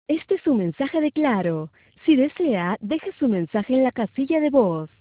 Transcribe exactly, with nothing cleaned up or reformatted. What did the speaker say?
Este es su mensaje de Claro. Si desea, deje su mensaje en la casilla de voz.